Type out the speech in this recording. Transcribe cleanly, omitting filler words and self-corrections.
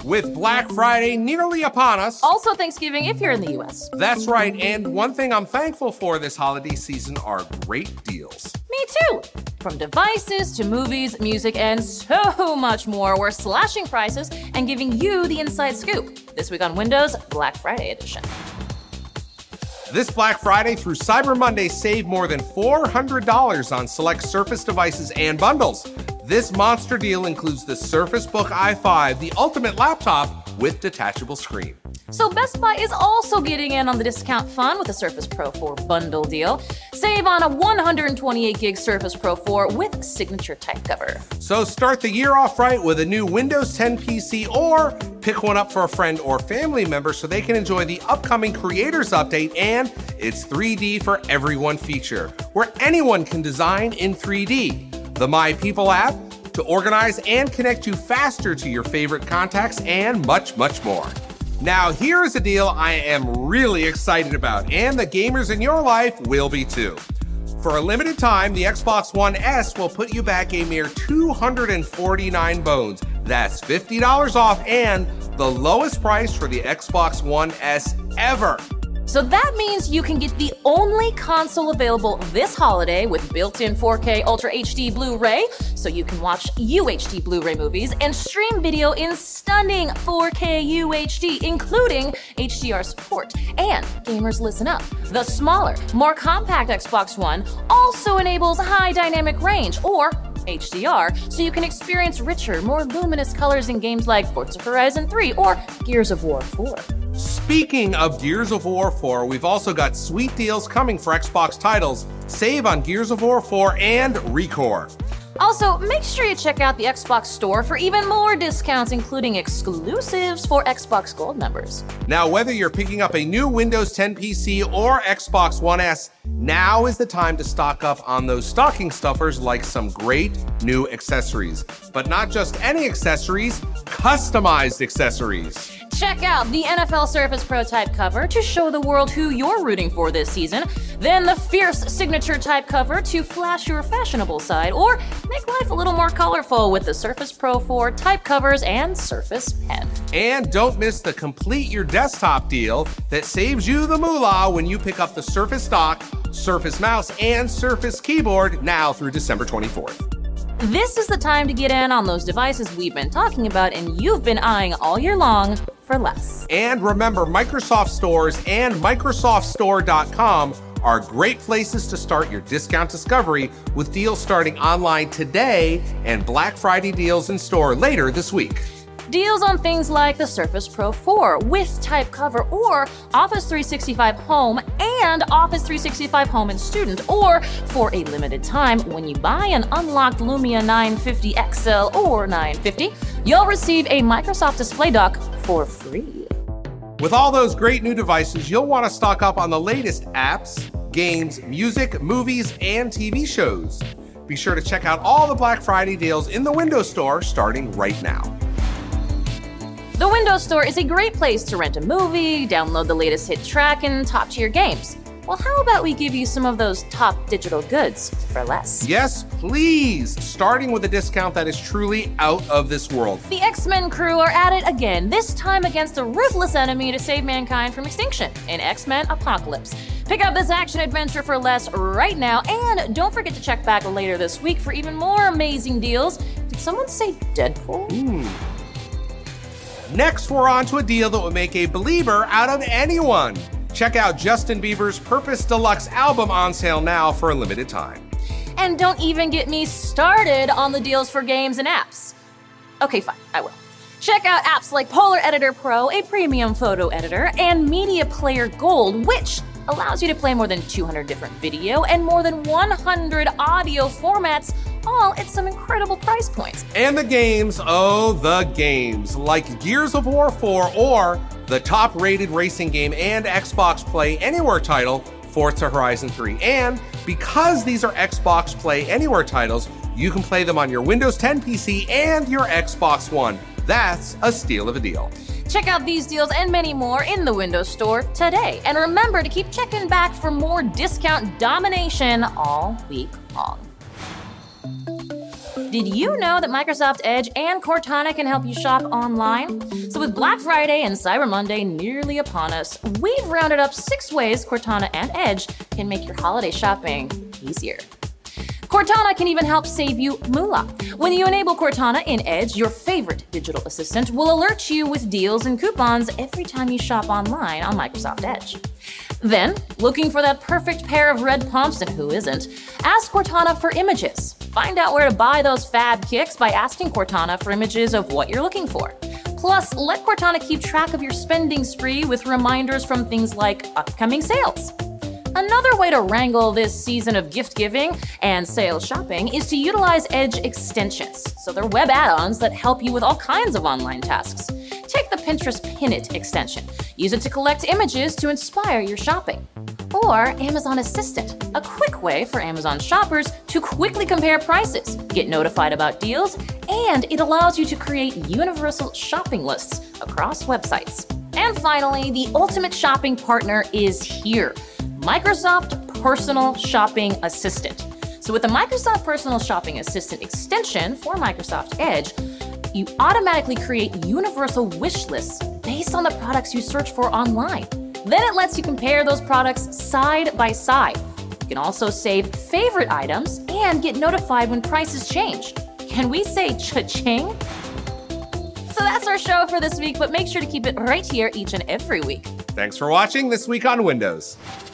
With Black Friday nearly upon us. Also Thanksgiving if you're in the US. That's right, and one thing I'm thankful for this holiday season are great deals. Me too! From devices to movies, music, and so much more, we're slashing prices and giving you the inside scoop. This week on Windows, Black Friday edition. This Black Friday through Cyber Monday, save more than $400 on select Surface devices and bundles. This monster deal includes the Surface Book i5, the ultimate laptop with detachable screen. So Best Buy is also getting in on the discount fun with the Surface Pro 4 bundle deal. Save on a 128 gig Surface Pro 4 with signature type cover. So start the year off right with a new Windows 10 PC or pick one up for a friend or family member so they can enjoy the upcoming Creators Update and its 3D for Everyone feature, where anyone can design in 3D. The My People app to organize and connect you faster to your favorite contacts and much, much more. Now, here is a deal I am really excited about, and the gamers in your life will be too. For a limited time, the Xbox One S will put you back a mere 249 bones. That's $50 off and the lowest price for the Xbox One S ever. So that means you can get the only console available this holiday with built-in 4K Ultra HD Blu-ray, so you can watch UHD Blu-ray movies and stream video in stunning 4K UHD, including HDR support. And gamers, listen up. The smaller, more compact Xbox One also enables high dynamic range, or HDR, so you can experience richer, more luminous colors in games like Forza Horizon 3 or Gears of War 4. Speaking of Gears of War 4, we've also got sweet deals coming for Xbox titles. Save on Gears of War 4 and ReCore. Also, make sure you check out the Xbox Store for even more discounts, including exclusives for Xbox Gold members. Now, whether you're picking up a new Windows 10 PC or Xbox One S, now is the time to stock up on those stocking stuffers like some great new accessories. But not just any accessories, customized accessories. Check out the NFL Surface Pro type cover to show the world who you're rooting for this season, then the fierce signature type cover to flash your fashionable side, or make life a little more colorful with the Surface Pro 4 type covers and Surface Pen. And don't miss the Complete Your Desktop deal that saves you the moolah when you pick up the Surface Dock, Surface Mouse, and Surface Keyboard now through December 24th. This is the time to get in on those devices we've been talking about and you've been eyeing all year long for less. And remember, Microsoft Stores and MicrosoftStore.com are great places to start your discount discovery with deals starting online today and Black Friday deals in store later this week. Deals on things like the Surface Pro 4 with type cover, or Office 365 Home and Office 365 Home and Student, or for a limited time, when you buy an unlocked Lumia 950 XL or 950, you'll receive a Microsoft Display Dock for free. With all those great new devices, you'll want to stock up on the latest apps, games, music, movies, and TV shows. Be sure to check out all the Black Friday deals in the Windows Store starting right now. The Windows Store is a great place to rent a movie, download the latest hit track, and top-tier games. Well, how about we give you some of those top digital goods for less? Yes, please! Starting with a discount that is truly out of this world. The X-Men crew are at it again, this time against a ruthless enemy to save mankind from extinction in X-Men Apocalypse. Pick up this action-adventure for less right now, and don't forget to check back later this week for even more amazing deals. Did someone say Deadpool? Next, we're on to a deal that would make a believer out of anyone. Check out Justin Bieber's Purpose Deluxe album on sale now for a limited time. And don't even get me started on the deals for games and apps. Okay, fine, I will. Check out apps like Polar Editor Pro, a premium photo editor, and Media Player Gold, which allows you to play more than 200 different video and more than 100 audio formats, all at some incredible price points. And the games, oh, the games, like Gears of War 4 or the top-rated racing game and Xbox Play Anywhere title, Forza Horizon 3. And because these are Xbox Play Anywhere titles, you can play them on your Windows 10 PC and your Xbox One. That's a steal of a deal. Check out these deals and many more in the Windows Store today. And remember to keep checking back for more discount domination all week long. Did you know that Microsoft Edge and Cortana can help you shop online? So with Black Friday and Cyber Monday nearly upon us, we've rounded up 6 ways Cortana and Edge can make your holiday shopping easier. Cortana can even help save you moolah. When you enable Cortana in Edge, your favorite digital assistant will alert you with deals and coupons every time you shop online on Microsoft Edge. Then, looking for that perfect pair of red pumps, and who isn't, ask Cortana for images. Find out where to buy those fab kicks by asking Cortana for images of what you're looking for. Plus, let Cortana keep track of your spending spree with reminders from things like upcoming sales. Another way to wrangle this season of gift giving and sales shopping is to utilize Edge extensions. So they're web add-ons that help you with all kinds of online tasks. Take the Pinterest Pin It extension. Use it to collect images to inspire your shopping. Or Amazon Assistant, a quick way for Amazon shoppers to quickly compare prices, get notified about deals, and it allows you to create universal shopping lists across websites. And finally, the ultimate shopping partner is here. Microsoft Personal Shopping Assistant. So with the Microsoft Personal Shopping Assistant extension for Microsoft Edge, you automatically create universal wish lists based on the products you search for online. Then it lets you compare those products side by side. You can also save favorite items and get notified when prices change. Can we say cha-ching? So that's our show for this week, but make sure to keep it right here each and every week. Thanks for watching This Week on Windows.